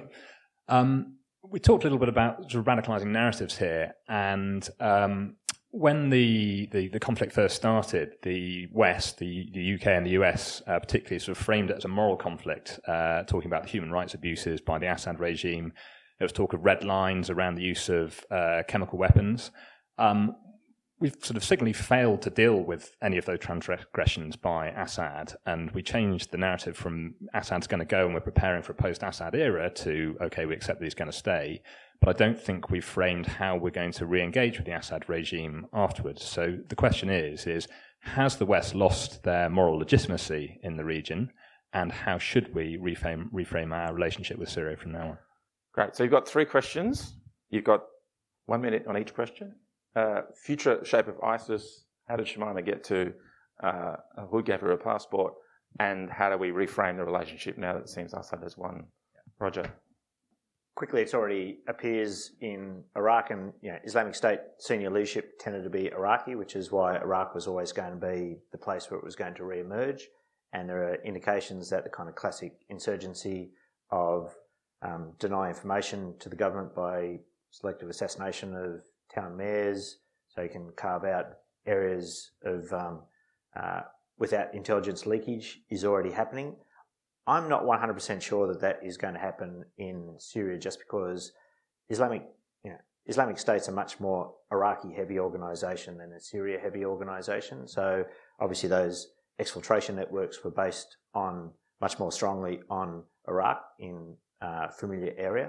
We talked a little bit about sort of radicalising narratives here, and when the conflict first started, the West, the UK and the US particularly sort of framed it as a moral conflict, talking about the human rights abuses by the Assad regime. There was talk of red lines around the use of chemical weapons. We've sort of signally failed to deal with any of those transgressions by Assad, and we changed the narrative from Assad's going to go and we're preparing for a post-Assad era to, okay, we accept that he's going to stay. But I don't think we've framed how we're going to re-engage with the Assad regime afterwards. So the question is has the West lost their moral legitimacy in the region, and how should we reframe our relationship with Syria from now on? Great. So you've got 3 questions. You've got 1 minute on each question. Future shape of ISIS, how did Shamima get to, who gave her a passport, and how do we reframe the relationship now that it seems Assad has won? Roger. Quickly, it already appears in Iraq, and Islamic State senior leadership tended to be Iraqi, which is why Iraq was always going to be the place where it was going to re-emerge. And there are indications that the kind of classic insurgency of deny information to the government by selective assassination of town mayors, so you can carve out areas of without intelligence leakage, is already happening. I'm not 100% sure that is going to happen in Syria, just because Islamic State's a much more Iraqi-heavy organisation than a Syria-heavy organisation. So obviously those exfiltration networks were based on much more strongly on Iraq in a familiar area.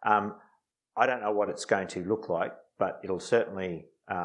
I don't know what it's going to look like, but it'll certainly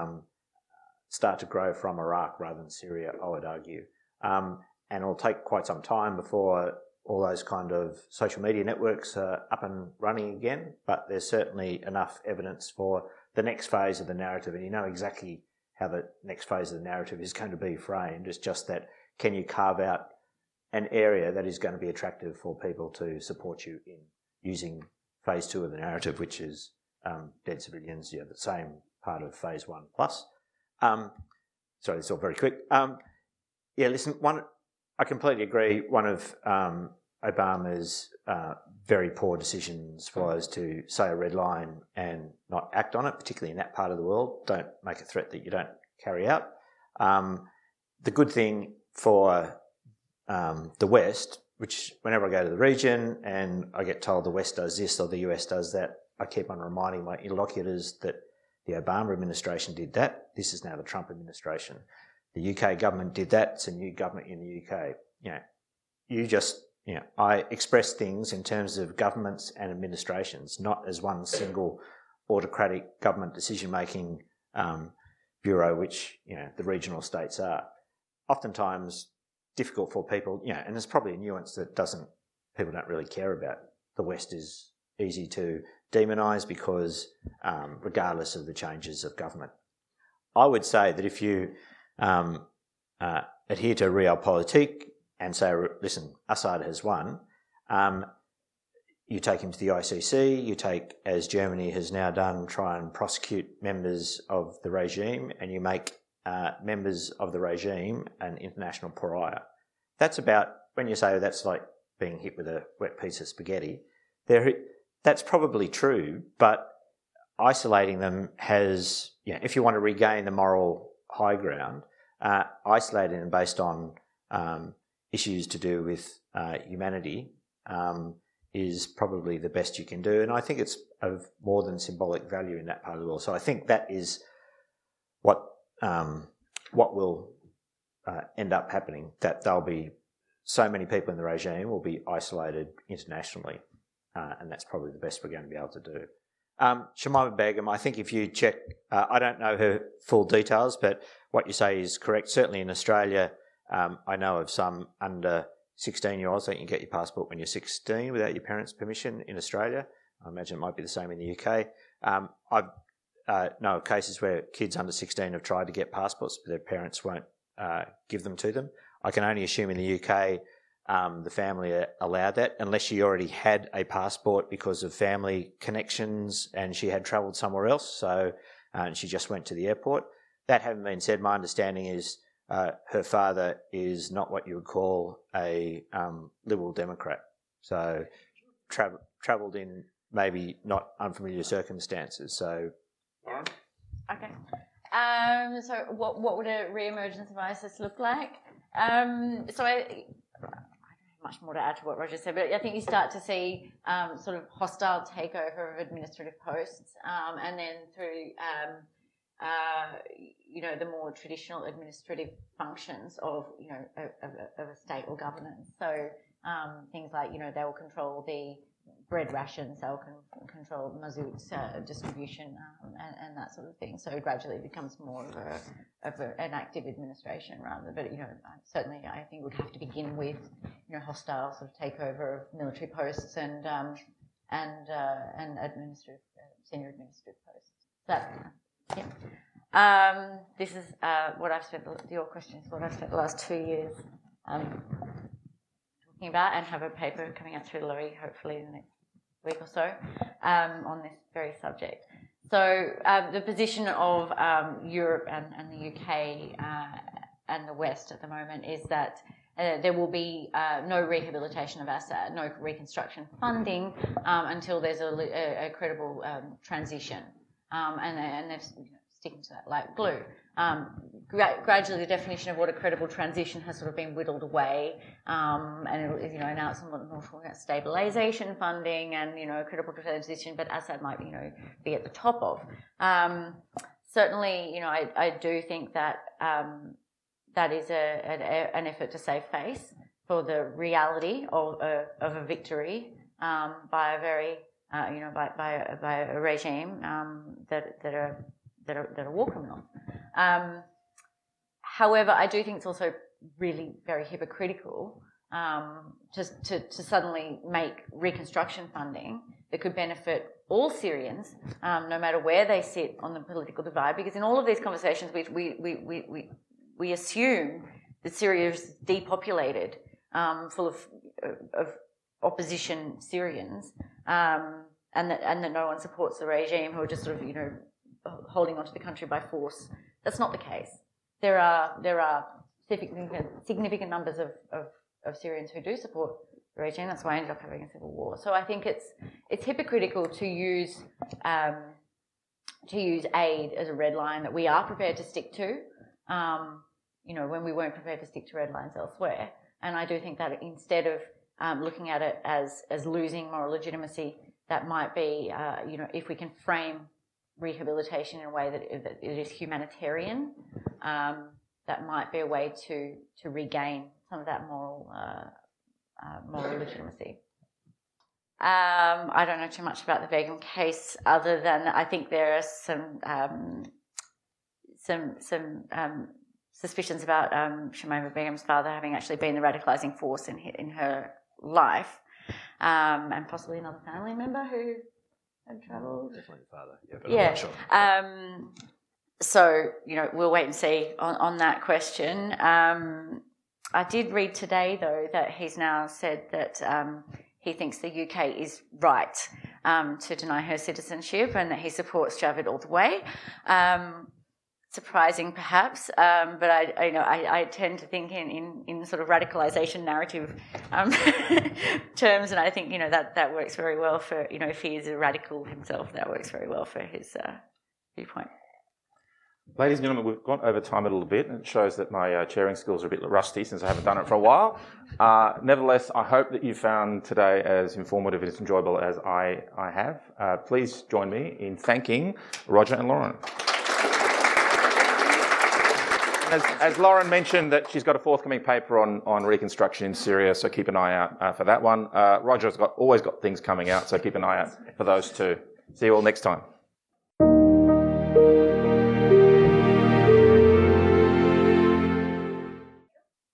start to grow from Iraq rather than Syria, I would argue. And it'll take quite some time before all those kind of social media networks are up and running again, but there's certainly enough evidence for the next phase of the narrative, and you know exactly how the next phase of the narrative is going to be framed. It's just that, can you carve out an area that is going to be attractive for people to support you in using phase 2 of the narrative, which is dead civilians, the same part of phase 1 plus. Sorry, it's all very quick. I I completely agree. One of Obama's very poor decisions was to say a red line and not act on it, particularly in that part of the world. Don't make a threat that you don't carry out. The good thing for the West, which whenever I go to the region and I get told the West does this or the US does that, I keep on reminding my interlocutors that the Obama administration did that. This is now the Trump administration. The UK government did that. It's a new government in the UK. I express things in terms of governments and administrations, not as one single autocratic government decision-making bureau, which, the regional states are. Oftentimes difficult for people, and there's probably a nuance that people don't really care about. The West is easy to demonise because regardless of the changes of government. I would say that if you adhere to realpolitik and say, listen, Assad has won, you take him to the ICC, you take, as Germany has now done, try and prosecute members of the regime, and you make members of the regime an international pariah. That's about, when you say that's like being hit with a wet piece of spaghetti, that's probably true, but isolating them has, if you want to regain the moral high ground, isolating them based on issues to do with humanity is probably the best you can do. And I think it's of more than symbolic value in that part of the world. So I think that is what will end up happening, that there'll be so many people in the regime will be isolated internationally. And that's probably the best we're going to be able to do. Shamima Begum, I think if you check, I don't know her full details, but what you say is correct. Certainly in Australia, I know of some under 16-year-olds that you can get your passport when you're 16 without your parents' permission in Australia. I imagine it might be the same in the UK. I know of cases where kids under 16 have tried to get passports, but their parents won't give them to them. I can only assume in the UK the family allowed that, unless she already had a passport because of family connections and she had travelled somewhere else, and she just went to the airport. That having been said, my understanding is her father is not what you would call a Liberal Democrat, so travelled in maybe not unfamiliar circumstances. So, Lauren? Okay. So what would a re-emergence of ISIS look like? I don't have much more to add to what Roger said, but I think you start to see sort of hostile takeover of administrative posts, and then through the more traditional administrative functions of a state or governance. So things like they will control the bread rations, they'll control mazout's distribution, and that sort of thing. So it gradually becomes more of an active administration rather. But certainly I think it would have to begin with hostile sort of takeover of military posts and administrative senior administrative posts. This is what I've spent. Your question is what I've spent the last 2 years talking about, and have a paper coming out through Lowy hopefully in the next week or so on this very subject. So the position of Europe and the UK and the West at the moment is that there will be no rehabilitation of Assad, no reconstruction funding until there's a credible transition, and they're sticking to that like glue. Gradually, the definition of what a credible transition has sort of been whittled away, and now it's more about stabilisation funding and a credible transition. But Assad might be at the top of. Certainly, I do think that that is an effort to save face for the reality of a victory by a very by a regime that are war criminals. However, I do think it's also really very hypocritical to suddenly make reconstruction funding that could benefit all Syrians, no matter where they sit on the political divide. Because in all of these conversations, we assume that Syria is depopulated, full of opposition Syrians, and that no one supports the regime, who are just sort of holding onto the country by force. That's not the case. There are significant numbers of Syrians who do support the regime. That's why I ended up having a civil war. So I think it's hypocritical to use aid as a red line that we are prepared to stick to, when we weren't prepared to stick to red lines elsewhere. And I do think that instead of looking at it as losing moral legitimacy, that might be, if we can frame rehabilitation in a way that it is humanitarian, that might be a way to regain some of that moral legitimacy. I don't know too much about the Begum case, other than I think there are some suspicions about Shamima Begum's father having actually been the radicalising force in her life, and possibly another family member who had travelled. Definitely the father. Yeah, but I'm not sure. So, we'll wait and see on that question. I did read today, though, that he's now said that he thinks the UK is right to deny her citizenship, and that he supports Javid all the way. Surprising, perhaps, but I tend to think in sort of radicalisation narrative terms, and I think that works very well for if he is a radical himself, that works very well for his viewpoint. Ladies and gentlemen, we've gone over time a little bit, and it shows that my chairing skills are a bit rusty since I haven't done it for a while. Nevertheless, I hope that you found today as informative and as enjoyable as I have. Please join me in thanking Roger and Lauren. As Lauren mentioned, that she's got a forthcoming paper on reconstruction in Syria, so keep an eye out for that one. Roger's always got things coming out, so keep an eye out for those too. See you all next time.